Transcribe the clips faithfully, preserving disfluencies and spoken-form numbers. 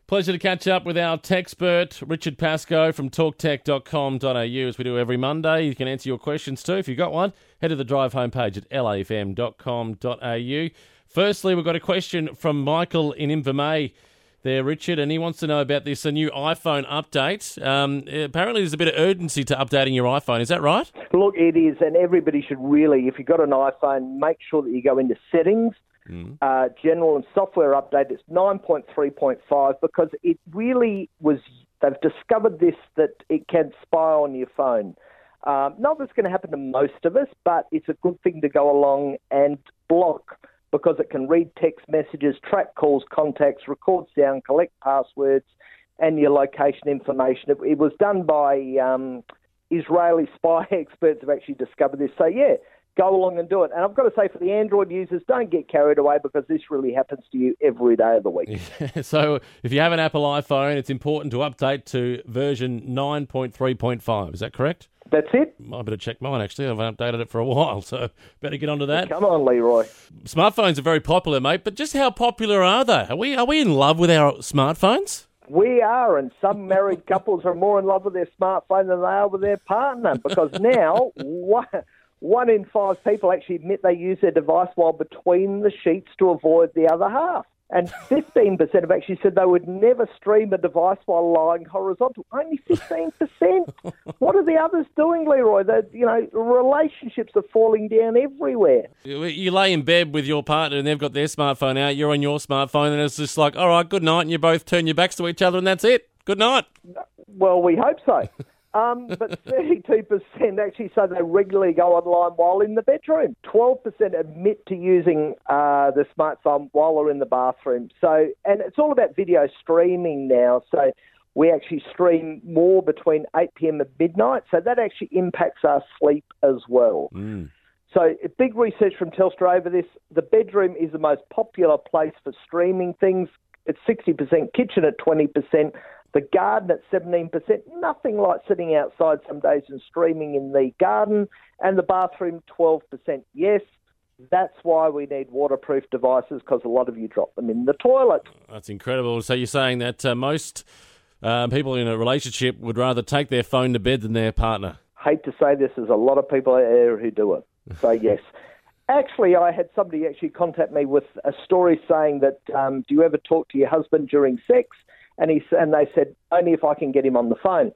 Pleasure to catch up with our techspert, Richard Pascoe from talk tech dot com dot a u, as we do every Monday. You can answer your questions too if you've got one. Head to the Drive homepage at l a f m dot com dot a u. Firstly, we've got a question from Michael in Invermay there, Richard, and he wants to know about this a new iPhone update. Um, apparently there's a bit of urgency to updating your iPhone. Is that right? Look, it is, and everybody should really, if you've got an iPhone, make sure that you go into settings, mm. uh, general and software update. It's nine point three point five because it really was, they've discovered this, that it can spy on your phone. Um, not that's going to happen to most of us, but it's a good thing to go along and block, because it can read text messages, track calls, contacts, record sound, collect passwords, and your location information. It, it was done by um, Israeli spy experts have actually discovered this. So, yeah, go along and do it. And I've got to say, for the Android users, don't get carried away, because this really happens to you every day of the week. Yeah, so if you have an Apple iPhone, it's important to update to version nine point three point five. Is that correct? That's it. I better check mine, actually. I've updated it for a while, so better get onto that. Come on, Leroy. Smartphones are very popular, mate, but just how popular are they? Are we, are we in love with our smartphones? We are, and some married couples are more in love with their smartphone than they are with their partner, because now one, one in five people actually admit they use their device while between the sheets to avoid the other half. And fifteen percent have actually said they would never stream a device while lying horizontal. Only fifteen percent. What are the others doing, Leroy? They, you know, relationships are falling down everywhere. You lay in bed with your partner and they've got their smartphone out, you're on your smartphone, and it's just like, all right, good night, and you both turn your backs to each other and that's it. Good night. Well, we hope so. Um, but thirty-two percent actually say they regularly go online while in the bedroom. twelve percent admit to using uh, the smartphone while they're in the bathroom. So, and it's all about video streaming now. So we actually stream more between eight p.m. and midnight. So that actually impacts our sleep as well. Mm. So big research from Telstra over this. The bedroom is the most popular place for streaming things. It's sixty percent, kitchen at twenty percent. The garden at seventeen percent, nothing like sitting outside some days and streaming in the garden. And the bathroom, twelve percent. Yes, that's why we need waterproof devices, because a lot of you drop them in the toilet. That's incredible. So you're saying that uh, most uh, people in a relationship would rather take their phone to bed than their partner? Hate to say this, there's a lot of people out there who do it. So, yes. Actually, I had somebody actually contact me with a story saying that, um, do you ever talk to your husband during sex? And he and they said, only if I can get him on the phone.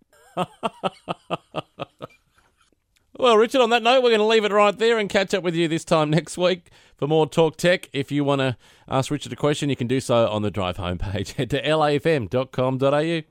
Well, Richard, on that note, we're going to leave it right there and catch up with you this time next week for more Talk Tech. If you want to ask Richard a question, you can do so on the Drive homepage. Head to l a f m dot com dot a u.